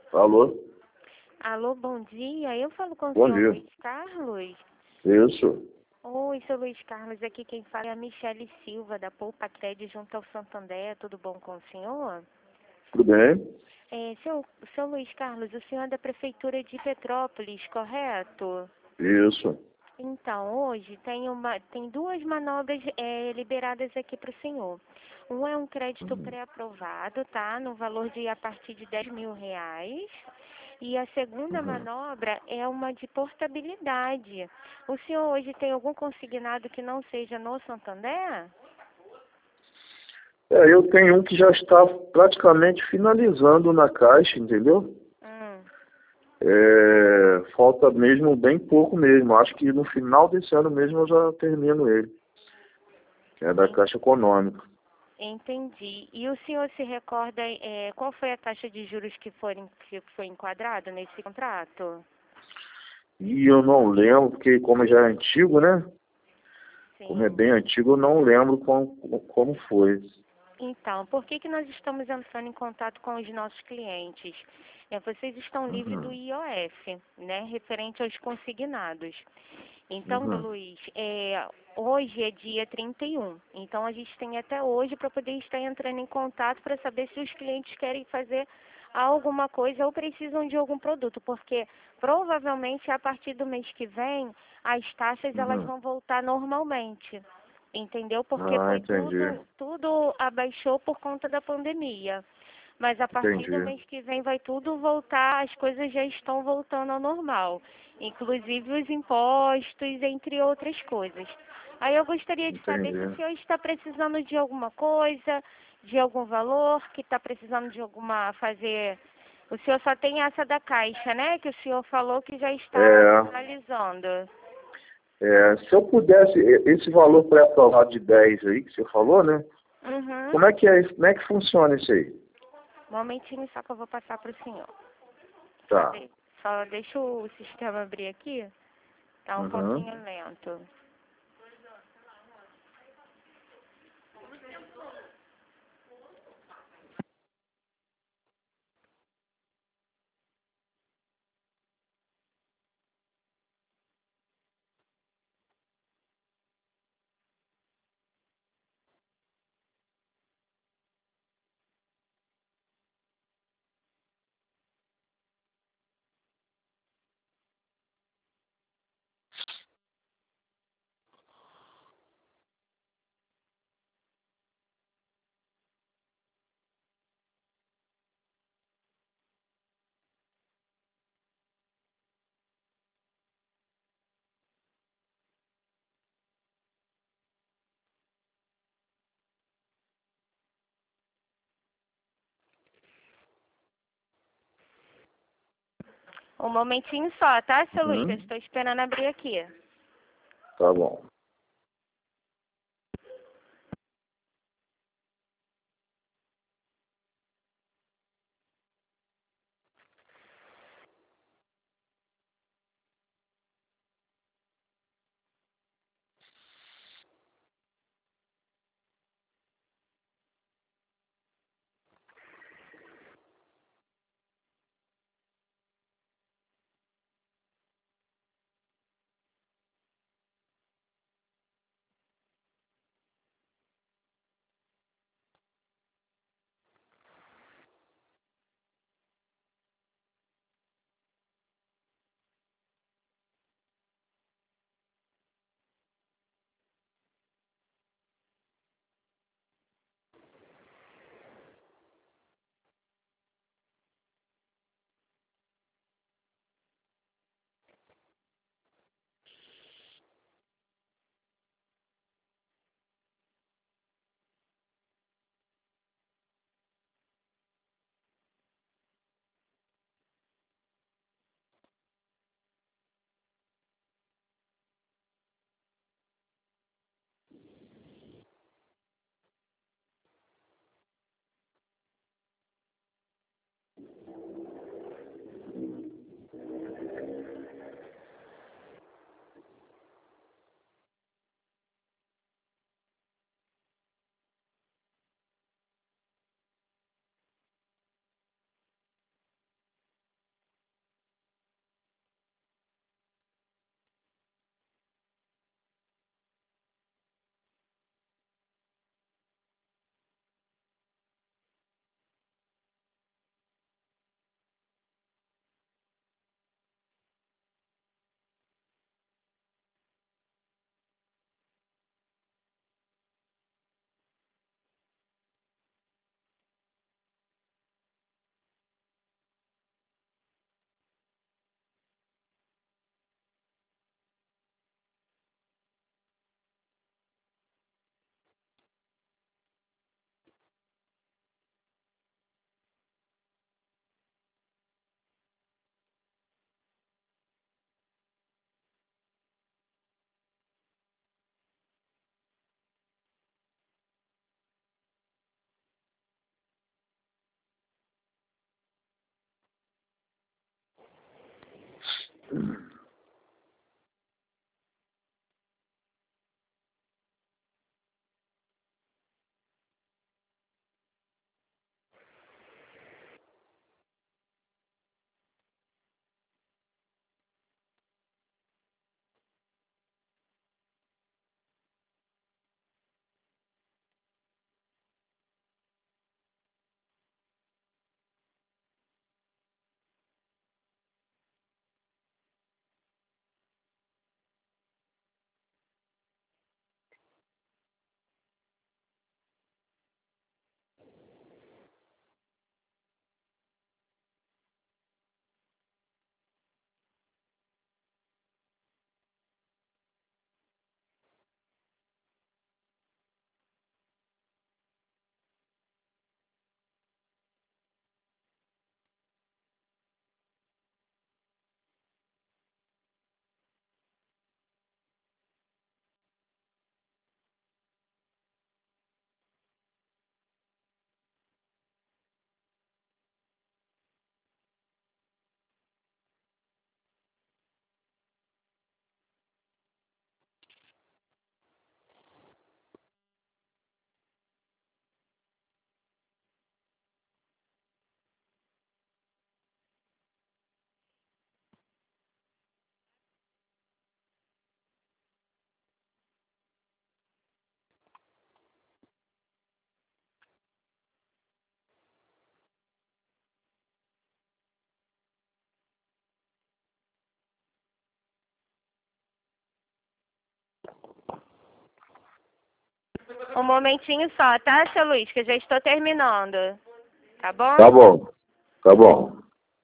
Alô? Alô, bom dia. Eu falo com o Bom senhor dia. Luiz Carlos. Isso. Oi, seu Luiz Carlos. Aqui quem fala é a Michele Silva, da Poupa Cred, junto ao Santander. Tudo bom com o senhor? Tudo bem? Seu Luiz Carlos, o senhor é da Prefeitura de Petrópolis, correto? Isso. Então, hoje tem duas manobras liberadas aqui para o senhor. Um é um crédito pré-aprovado, tá? No valor de a partir de R$ 10.000. E a segunda manobra é uma de portabilidade. O senhor hoje tem algum consignado que não seja no Santander? Eu tenho um que já está praticamente finalizando na Caixa, entendeu? Falta mesmo bem pouco mesmo. Acho que no final desse ano mesmo eu já termino ele. Que é da Caixa Econômica. Entendi. E o senhor se recorda qual foi a taxa de juros que foi enquadrada nesse contrato? E eu não lembro, porque como já é antigo, né? Sim. Como é bem antigo, eu não lembro como foi. Então, por que nós estamos entrando em contato com os nossos clientes? Vocês estão livres do IOF, né, referente aos consignados. Então, Luiz, hoje é dia 31. Então, a gente tem até hoje para poder estar entrando em contato para saber se os clientes querem fazer alguma coisa ou precisam de algum produto, porque provavelmente a partir do mês que vem as taxas elas vão voltar normalmente. Entendeu? Porque foi Entendi. tudo abaixou por conta da pandemia. Mas a partir do Entendi. mês que vem vai tudo voltar, as coisas já estão voltando ao normal. Inclusive os impostos, entre outras coisas. Aí eu gostaria de saber se o Entendi. senhor está precisando de alguma coisa, de algum valor, que está precisando de fazer... O senhor só tem essa da Caixa, né? Que o senhor falou que já está finalizando. Se eu pudesse, esse valor pré-aprovado de 10 aí que você falou, né? Uhum. Como é que funciona isso aí? Um momentinho só que eu vou passar para o senhor. Tá. Só deixa o sistema abrir aqui. Tá um pouquinho lento. Um momentinho só, tá, seu Luiz? Eu estou esperando abrir aqui. Tá bom. Um momentinho só, tá, seu Luiz, que eu já estou terminando. Tá bom? Tá bom. Tá bom.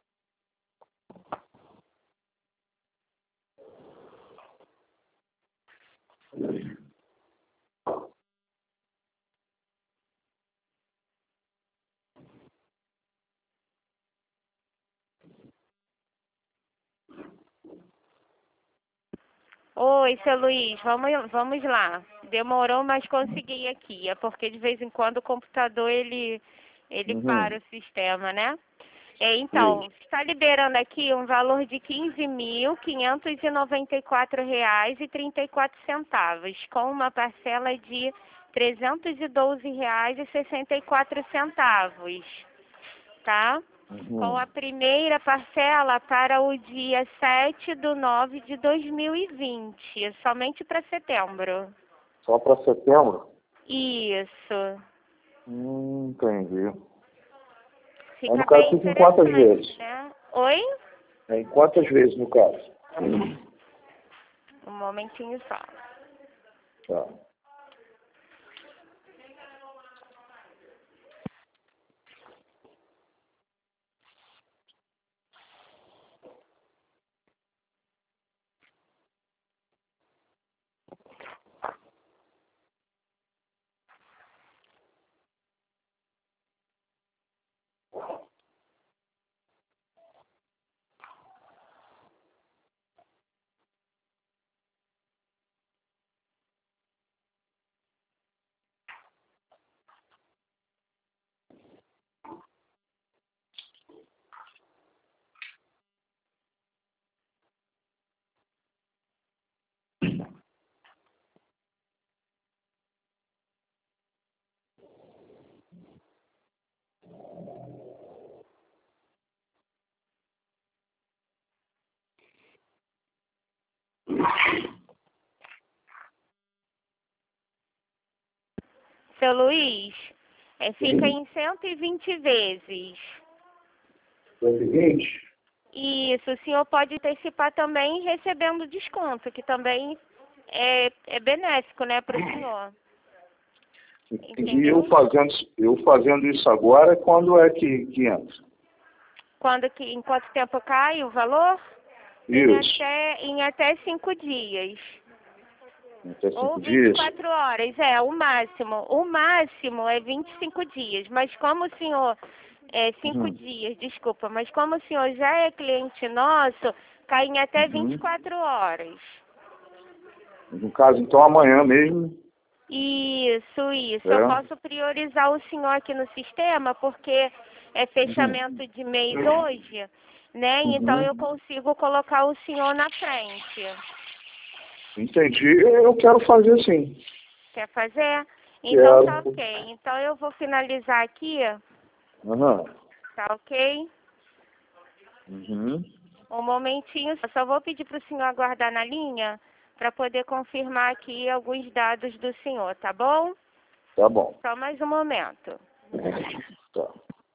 Oi, seu Luiz, vamos lá. Demorou, mas consegui aqui. É porque de vez em quando o computador ele para o sistema, né? Então, está liberando aqui um valor de R$ 15.594,34, com uma parcela de R$ 312,64, tá? Com a primeira parcela para o dia 7/9/2020, somente para setembro. Só para setembro? Isso. Entendi. Fica no caso, bem fica em quantas interessante, vezes? né? Oi? Em quantas vezes, no caso? Um momentinho só. Tá. Seu Luiz, fica em 120 vezes. 120? Isso, o senhor pode antecipar também recebendo desconto, que também é benéfico, né, para o senhor. E Entendeu? eu fazendo isso agora, quando é que entra? Em quanto tempo cai o valor? Isso. Em até 5 dias. Até 5 Ou dias? 24 horas, o máximo. O máximo é 25 dias. Mas como o senhor... 5 dias, desculpa. Mas como o senhor já é cliente nosso, cai em até 24 horas. No caso, então, amanhã mesmo. Isso. Eu posso priorizar o senhor aqui no sistema, porque é fechamento de mês hoje. né? Então Uhum. eu consigo colocar o senhor na frente. Entendi. Eu quero fazer sim. Quer fazer? Então tá Quero. ok. Então eu vou finalizar aqui, Aham. tá ok? Uhum. Um momentinho, eu só vou pedir para o senhor aguardar na linha para poder confirmar aqui alguns dados do senhor, tá bom? Tá bom. Só mais um momento. Tá.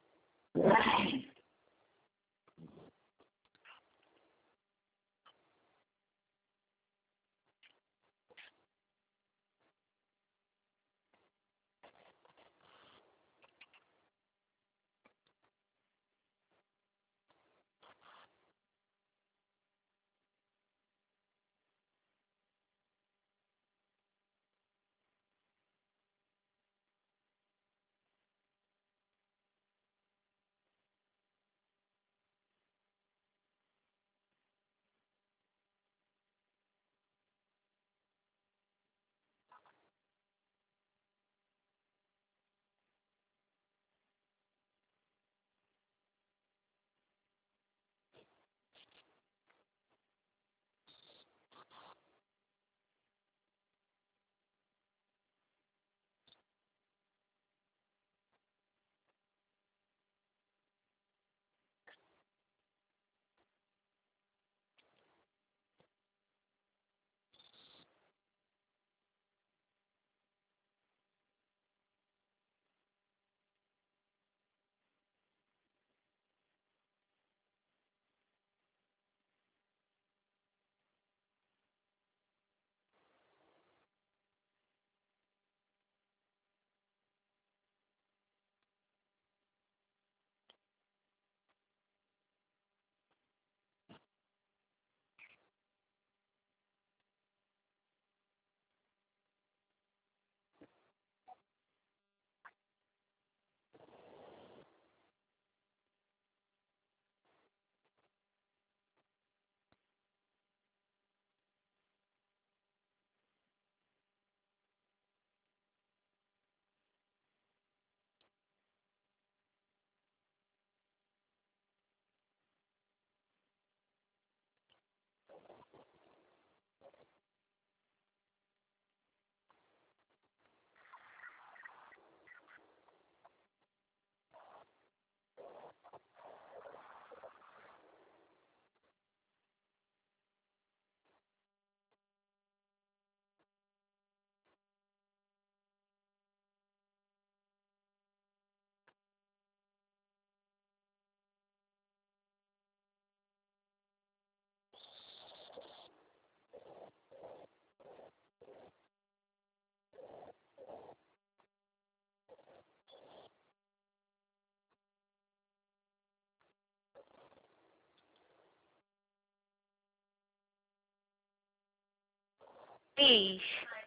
Luiz,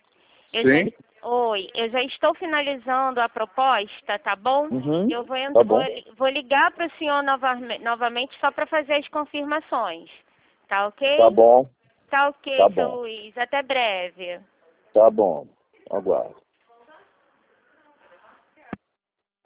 eu já, Sim? oi, eu já estou finalizando a proposta, tá bom? Uhum. Eu vou, Tá bom. vou ligar para o senhor novamente só para fazer as confirmações, tá Tá ok? bom. Tá Tá ok, seu bom. Luiz. Até breve. Tá bom. Aguardo.